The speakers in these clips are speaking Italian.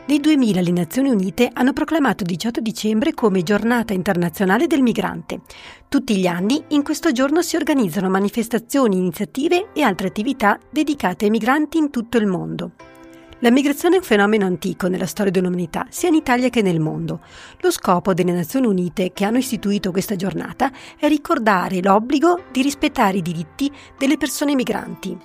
Nel 2000 le Nazioni Unite hanno proclamato il 18 dicembre come Giornata Internazionale del Migrante. Tutti gli anni in questo giorno si organizzano manifestazioni, iniziative e altre attività dedicate ai migranti in tutto il mondo. La migrazione è un fenomeno antico nella storia dell'umanità, sia in Italia che nel mondo. Lo scopo delle Nazioni Unite, che hanno istituito questa giornata, è ricordare l'obbligo di rispettare i diritti delle persone migranti.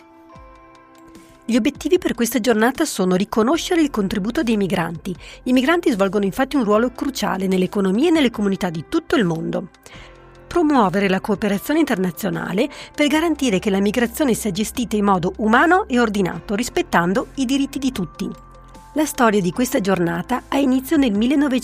Gli obiettivi per questa giornata sono riconoscere il contributo dei migranti. I migranti svolgono infatti un ruolo cruciale nell'economia e nelle comunità di tutto il mondo. Promuovere la cooperazione internazionale per garantire che la migrazione sia gestita in modo umano e ordinato, rispettando i diritti di tutti. La storia di questa giornata ha inizio nel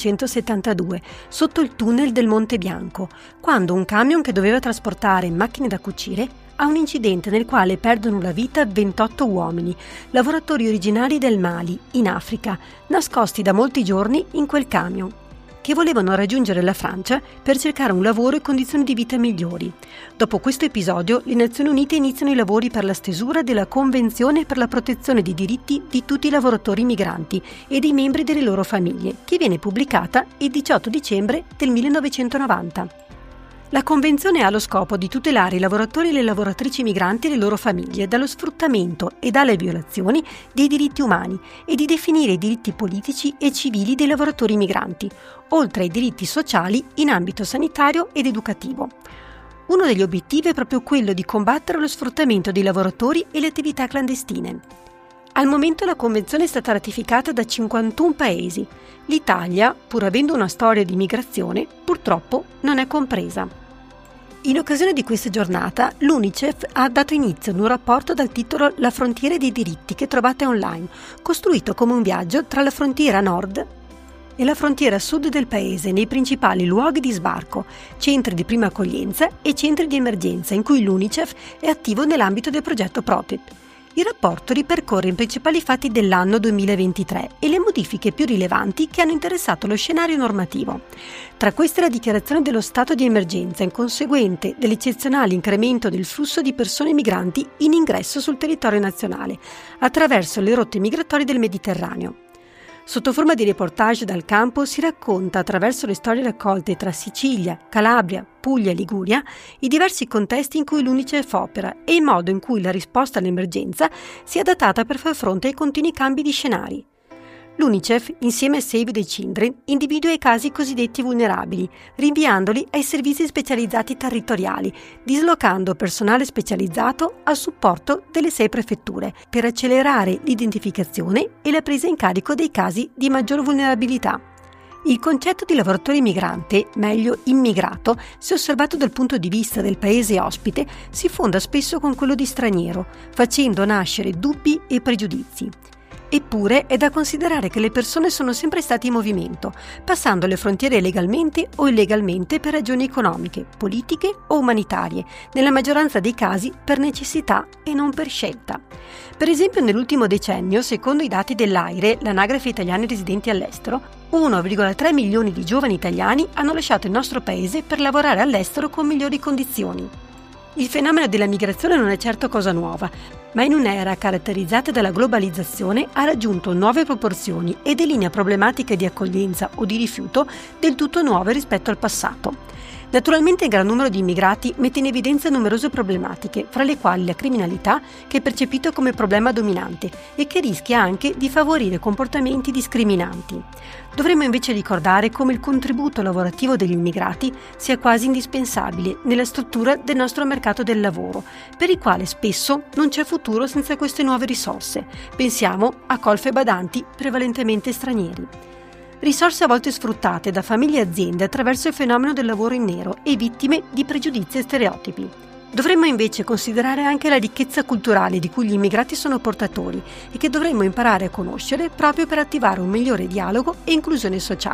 1972, sotto il tunnel del Monte Bianco, quando un camion che doveva trasportare macchine da cucire ha un incidente nel quale perdono la vita 28 uomini, lavoratori originari del Mali, in Africa, nascosti da molti giorni in quel camion, che volevano raggiungere la Francia per cercare un lavoro e condizioni di vita migliori. Dopo questo episodio, le Nazioni Unite iniziano i lavori per la stesura della Convenzione per la protezione dei diritti di tutti i lavoratori migranti e dei membri delle loro famiglie, che viene pubblicata il 18 dicembre del 1990. La Convenzione ha lo scopo di tutelare i lavoratori e le lavoratrici migranti e le loro famiglie dallo sfruttamento e dalle violazioni dei diritti umani e di definire i diritti politici e civili dei lavoratori migranti, oltre ai diritti sociali in ambito sanitario ed educativo. Uno degli obiettivi è proprio quello di combattere lo sfruttamento dei lavoratori e le attività clandestine. Al momento la Convenzione è stata ratificata da 51 paesi. L'Italia, pur avendo una storia di migrazione, purtroppo non è compresa. In occasione di questa giornata, l'UNICEF ha dato inizio ad un rapporto dal titolo La frontiera dei diritti, che trovate online, costruito come un viaggio tra la frontiera nord e la frontiera sud del paese, nei principali luoghi di sbarco, centri di prima accoglienza e centri di emergenza, in cui l'UNICEF è attivo nell'ambito del progetto PROTECT. Il rapporto ripercorre i principali fatti dell'anno 2023 e le modifiche più rilevanti che hanno interessato lo scenario normativo. Tra queste la dichiarazione dello stato di emergenza in conseguente dell'eccezionale incremento del flusso di persone migranti in ingresso sul territorio nazionale, attraverso le rotte migratorie del Mediterraneo. Sotto forma di reportage dal campo si racconta, attraverso le storie raccolte tra Sicilia, Calabria, Puglia e Liguria, i diversi contesti in cui l'UNICEF opera e il modo in cui la risposta all'emergenza sia adattata per far fronte ai continui cambi di scenari. L'UNICEF, insieme a Save the Children, individua i casi cosiddetti vulnerabili, rinviandoli ai servizi specializzati territoriali, dislocando personale specializzato a supporto delle 6 prefetture, per accelerare l'identificazione e la presa in carico dei casi di maggior vulnerabilità. Il concetto di lavoratore migrante, meglio immigrato, se osservato dal punto di vista del paese ospite, si fonda spesso con quello di straniero, facendo nascere dubbi e pregiudizi. Eppure è da considerare che le persone sono sempre state in movimento, passando le frontiere legalmente o illegalmente per ragioni economiche, politiche o umanitarie, nella maggioranza dei casi per necessità e non per scelta. Per esempio, nell'ultimo decennio, secondo i dati dell'AIRE, l'Anagrafe Italiani Residenti all'Estero, 1,3 milioni di giovani italiani hanno lasciato il nostro paese per lavorare all'estero con migliori condizioni. Il fenomeno della migrazione non è certo cosa nuova, ma in un'era caratterizzata dalla globalizzazione ha raggiunto nuove proporzioni e delinea problematiche di accoglienza o di rifiuto del tutto nuove rispetto al passato. Naturalmente il gran numero di immigrati mette in evidenza numerose problematiche, fra le quali la criminalità, che è percepito come problema dominante e che rischia anche di favorire comportamenti discriminanti. Dovremmo invece ricordare come il contributo lavorativo degli immigrati sia quasi indispensabile nella struttura del nostro mercato del lavoro, per il quale spesso non c'è futuro senza queste nuove risorse. Pensiamo a colf e badanti prevalentemente stranieri. Risorse a volte sfruttate da famiglie e aziende attraverso il fenomeno del lavoro in nero e vittime di pregiudizi e stereotipi. Dovremmo invece considerare anche la ricchezza culturale di cui gli immigrati sono portatori e che dovremmo imparare a conoscere proprio per attivare un migliore dialogo e inclusione sociale.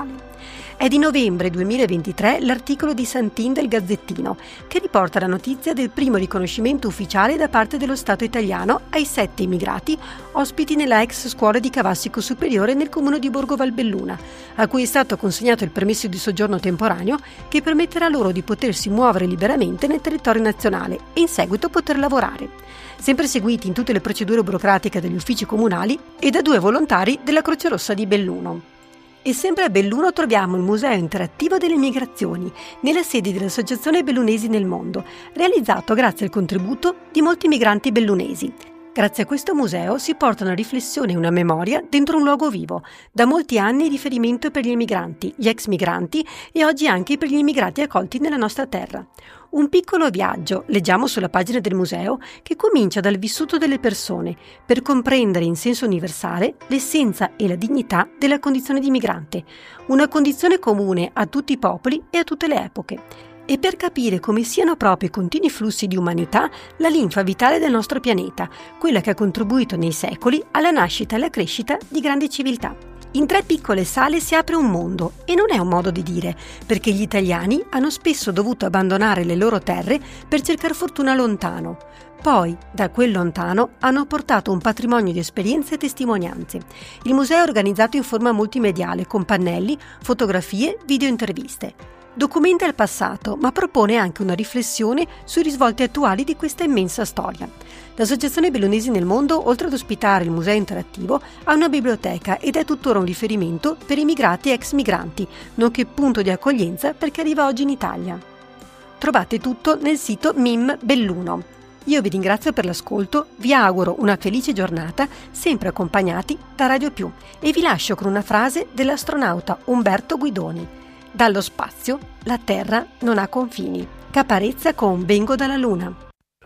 È di novembre 2023 l'articolo di Santin del Gazzettino, che riporta la notizia del primo riconoscimento ufficiale da parte dello Stato italiano ai 7 immigrati ospiti nella ex scuola di Cavassico Superiore nel comune di Borgo Valbelluna, a cui è stato consegnato il permesso di soggiorno temporaneo che permetterà loro di potersi muovere liberamente nel territorio nazionale e in seguito poter lavorare. Sempre seguiti in tutte le procedure burocratiche degli uffici comunali e da 2 volontari della Croce Rossa di Belluno. E sempre a Belluno troviamo il Museo Interattivo delle Migrazioni, nella sede dell'Associazione Bellunesi nel Mondo, realizzato grazie al contributo di molti migranti bellunesi. Grazie a questo museo si porta una riflessione e una memoria dentro un luogo vivo, da molti anni riferimento per gli emigranti, gli ex migranti e oggi anche per gli immigrati accolti nella nostra terra. Un piccolo viaggio, leggiamo sulla pagina del museo, che comincia dal vissuto delle persone, per comprendere in senso universale l'essenza e la dignità della condizione di migrante, una condizione comune a tutti i popoli e a tutte le epoche, e per capire come siano proprio i continui flussi di umanità la linfa vitale del nostro pianeta, quella che ha contribuito nei secoli alla nascita e alla crescita di grandi civiltà. In 3 piccole sale si apre un mondo, e non è un modo di dire, perché gli italiani hanno spesso dovuto abbandonare le loro terre per cercare fortuna lontano. Poi, da quel lontano, hanno portato un patrimonio di esperienze e testimonianze. Il museo è organizzato in forma multimediale, con pannelli, fotografie, video interviste. Documenta il passato, ma propone anche una riflessione sui risvolti attuali di questa immensa storia. L'Associazione Bellunesi nel Mondo, oltre ad ospitare il museo interattivo, ha una biblioteca ed è tuttora un riferimento per immigrati e ex migranti, nonché punto di accoglienza per chi arriva oggi in Italia. Trovate tutto nel sito MIM Belluno. Io vi ringrazio per l'ascolto, vi auguro una felice giornata, sempre accompagnati da Radio Più, e vi lascio con una frase dell'astronauta Umberto Guidoni. Dallo spazio la Terra non ha confini. Caparezza con Vengo dalla Luna.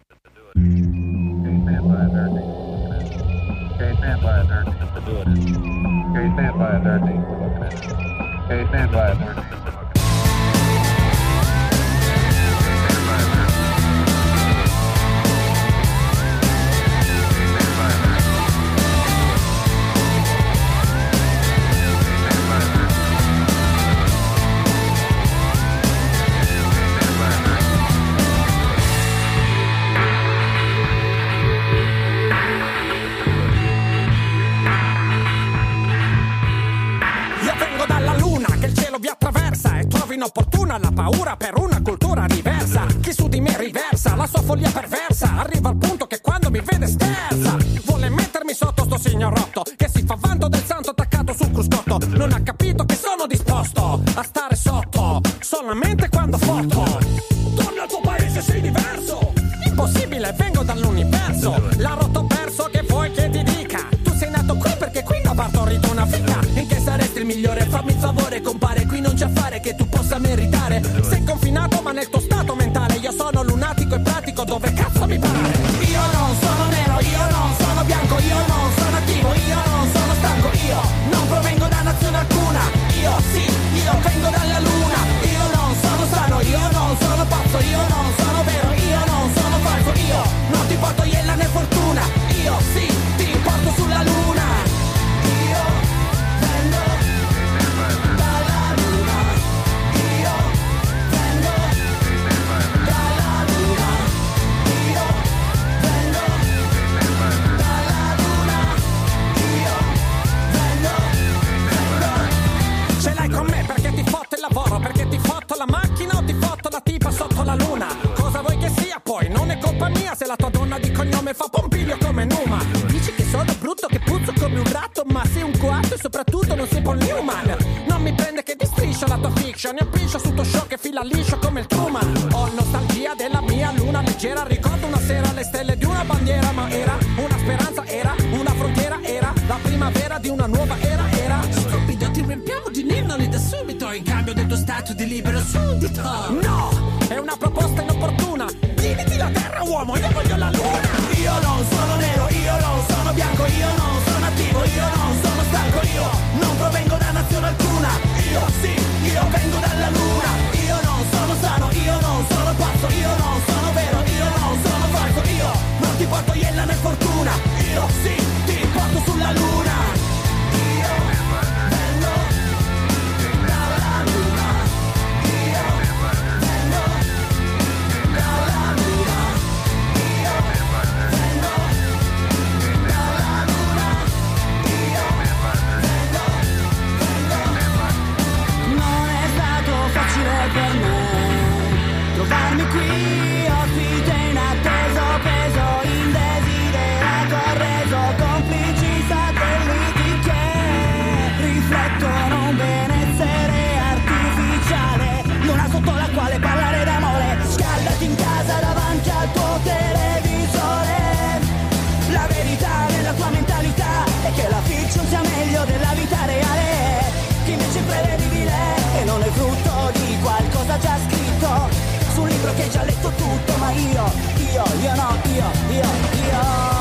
Inopportuna la paura per una cultura diversa. Chi su di me riversa la sua follia perversa. Arriva al punto che quando mi vede sterza. Vuole mettermi sotto sto signorotto che si fa vanto del santo attaccato sul cruscotto. Non ha capito che sono disposto a stare sotto solamente quando foto. Torna al tuo paese, sei diverso. Impossibile, vengo dall'universo. La rotto perso, che vuoi che ti dica? Tu sei nato qui perché qui non ha partorito una figa. In che saresti il migliore? Fammi il favore, compare. Qui non c'è affare che tu possa meritare. Sei confinato ma nel tuo stato mentale. Io sono lunatico e pratico dove cazzo mi pare. Io non sono nero, io non sono bianco, io non sono attivo, io non sono stanco, io non provengo da nazione alcuna. Io sì, io vengo dalla luna. Io non sono sano, io non sono pazzo, io non sono vero, io non sono falso. Io non ti porto iella né fortuna. Io sì, ti porto sulla luna. Io vengo dalla luna. Io vengo dalla luna. Io vengo dalla luna. Io vengo. Ce l'hai con me perché ti fotto il lavoro, perché ti fotto la macchina o ti fotto la tipa sotto la luna. Cosa vuoi che sia poi? Non è colpa mia se la tua donna di cognome fa Pompilio come Numa. Dici che sono brutto, che puzzo come un ratto, ma sei un coatto e soprattutto non sei Paul Newman. Non mi prende che ti striscia la tua fiction, ne appiccio su tuo show che fila liscio come il Truman. Ho nostalgia della mia luna leggera, ricordo una sera le stelle di una bandiera, ma era una speranza, era una frontiera, era la primavera di una nuova era. Stupido, ti riempiamo di ninnoli da subito in cambio del tuo stato di libero suddito. No, è una proposta inopportuna. Dividiti la terra, uomo, io voglio la luna. Io non sono nero, io non sono bianco, io non sono attivo, io non sono stanco, io non provengo da nazione alcuna. Io sì, io vengo dalla luna. Io non sono sano, io non sono pazzo, io non sono vero, io non sono falso. Io non ti porto iella né fortuna. Io sì, ti porto sulla luna. Io vengo dalla io no, io